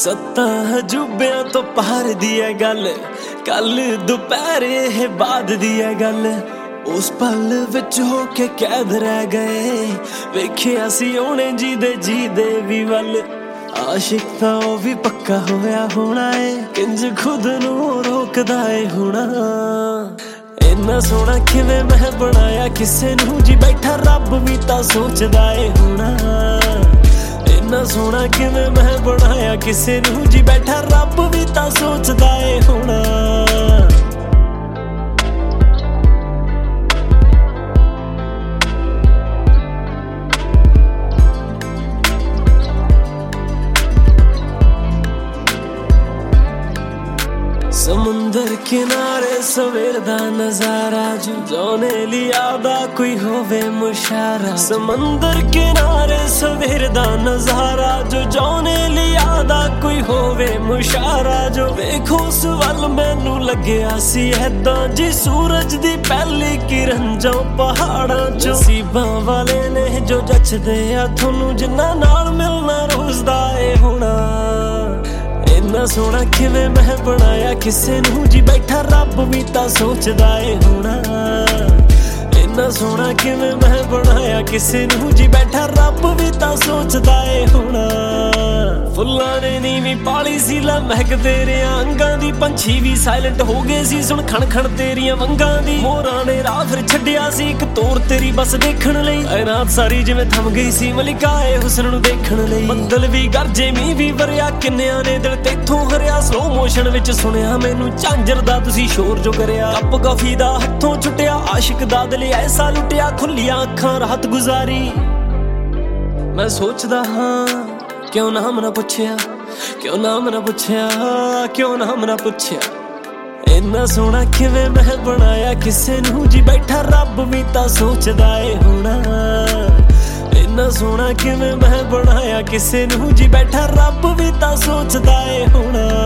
ਸੱਤਾਂ ਅਜੂਬਿਆਂ ਤੋਂ ਪਾਰ ਦੀ ਐ ਗੱਲ, ਕੱਲ ਦੁਪਹਿਰੇ ਬਾਅਦ ਦੀ ਐ ਗੱਲ। ਉਸ ਪਲ ਵਿੱਚ ਹੋ ਕੇ ਕੈਦ ਰਹਿ ਗਏ, ਵੇਖਿਆ ਸੀ ਉਹਨੇ ਜੀਦੇ ਵੀ ਵੱਲ। ਆਸ਼ਿਕ ਤਾਂ ਉਹ ਵੀ ਪੱਕਾ ਹੋਇਆ ਹੋਣਾ ਏ, ਕਿੰਜ ਖੁਦ ਨੂੰ ਰੋਕਦਾ ਏ ਹੋਣਾ। ਇੰਨਾ ਸੋਹਣਾ ਕਿਵੇਂ ਮੈਂ ਬਣਾਇਆ ਕਿਸੇ ਨੂੰ, ਜੀ ਬੈਠਾ ਰੱਬ ਵੀ ਤਾਂ ਸੋਚਦਾ ਏ ਹੋਣਾ। ਇੰਨਾ ਸੋਹਣਾ ਕਿਵੇਂ ਮੈਂ ਬਣਾਇਆ ਕਿਸੇ ਨੂੰ, ਜੀ ਬੈਠਾ ਰੱਬ ਵੀ ਤਾਂ ਸੋਚਦਾ ਏ ਹੋਣਾ। ਸਮੁੰਦਰ ਕਿਨਾਰੇ ਸਵੇਰ ਦਾ ਨਜ਼ਾਰਾ, ਜੋ ਜਾਣੇ ਲਿਆ ਦਾ ਕੋਈ ਹੋਵੇ ਮੁਸ਼ਾਰਾ। ਸਮੁੰਦਰ ਕਿਨਾਰੇ ਸਵੇਰ ਦਾ ਨਜ਼ਾਰਾ, ਜੋ ਜਾਣੇ ਲਿਆ ਦਾ ਕੋਈ ਹੋਵੇ ਮੁਸ਼ਾਰਾ। ਜੋ ਵੇਖੋ ਉਸ ਵੱਲ ਮੈਨੂੰ ਲੱਗਿਆ ਸੀ ਏਦਾਂ, ਜੀ ਸੂਰਜ ਦੀ ਪਹਿਲੀ ਕਿਰਨ ਜੋ ਪਹਾੜਾਂ ਚੋਂ। ਨਸੀਬਾਂ ਵਾਲੇ ਨੇ ਜੋ ਜੱਚਦੇ ਆ ਤੁਹਾਨੂੰ, ਜਿੰਨਾ ਨਾਲ ਮਿਲਣਾ ਰੋਜ਼ ਦਾ ਏ ਹੋਣਾ। ਇੰਨਾ ਸੋਹਣਾ ਕਿਵੇਂ ਮੈਂ ਬਣਾਇਆ ਕਿਸੇ ਨੂੰ, ਜੀ ਬੈਠਾ ਰੱਬ ਵੀ ਤਾਂ ਸੋਚਦਾ ਏ ਹੋਣਾ। ਇੰਨਾ ਸੋਹਣਾ ਕਿਵੇਂ ਮੈਂ ਬਣਾਇਆ ਕਿਸੇ ਨੂੰ, ਜੀ ਬੈਠਾ ਰੱਬ ਵੀ ਤਾਂ ਸੋਚਦਾ ਏ ਹੋਣਾ। ਫੁੱਲਾਂ ਨੇ ਨੀਵੀਂ ਪਾਲੀ ਸੀ ਲਾ ਮਹਿਕ ਤੇਰਿਆਂ ਅੰਗਾਂ ਦੀ, ਪੰਛੀ ਵੀ ਸਾਇਲੈਂਟ ਹੋ ਗਏ ਸੀ ਸੁਣ ਖਣ ਤੇਰੀਆਂ ਵੰਗਾਂ ਦੀ। ਮੋਰਾਂ ਨੇ ਰਾਹ ਫਿਰ ਛੱਡਿਆ ਸੀ ਇੱਕ ਤੋਰ ਤੇਰੀ ਬਸ ਦੇਖਣ ਲਈ, ਐ ਰਾਤ ਸਾਰੀ ਜਿਵੇਂ ਥੰਮ ਗਈ ਸੀ ਮਲਿਕਾਏ ਹੁਸਨ ਨੂੰ ਦੇਖਣ ਲਈ। ਬੱਦਲ ਵੀ ਗਰਜੇ ਮੀਂਹ ਵੀ ਵਰਿਆ, ਕਿੰਨਿਆਂ ਨੇ ਦਿਲ ਤੇਥੋਂ ਹਰਿਆ। ਸਲੋ ਮੋਸ਼ਨ ਵਿੱਚ ਸੁਣਿਆ ਮੈਨੂੰ ਝਾਂਜਰ ਦਾ ਤੁਸੀਂ ਸ਼ੋਰ ਜੋ ਕਰਿਆ। ਕੱਪ ਕਾਫੀ ਦਾ ਹੱਥੋਂ ਛੁੱਟਿਆ, ਆਸ਼ਿਕ ਦਾ ਦਿਲ ਐਸਾ ਲੁੱਟਿਆ। ਖੁੱਲੀਆਂ ਅੱਖਾਂ ਰਾਤ ਗੁਜ਼ਾਰੀ, ਮੈਂ ਸੋਚਦਾ ਹਾਂ ਕਿਉਂ ਨਾਮ ਨਾ ਪੁੱਛਿਆ, ਕਿਉਂ ਨਾਮ ਨਾ ਪੁੱਛਿਆ, ਕਿਉਂ ਨਾਮ ਨਾ ਪੁੱਛਿਆ। ਇੰਨਾ ਸੋਹਣਾ ਕਿਵੇਂ ਮੈਂ ਬਣਾਇਆ ਕਿਸੇ ਨੂੰ, ਜੀ ਬੈਠਾ ਰੱਬ ਵੀ ਤਾਂ ਸੋਚਦਾ ਏ ਹੋਣਾ। ਇੰਨਾ ਸੋਹਣਾ ਕਿਵੇਂ ਮੈਂ ਬਣਾਇਆ ਕਿਸੇ ਨੂੰ, ਜੀ ਬੈਠਾ ਰੱਬ ਵੀ ਤਾਂ ਸੋਚਦਾ ਏ ਹੋਣਾ।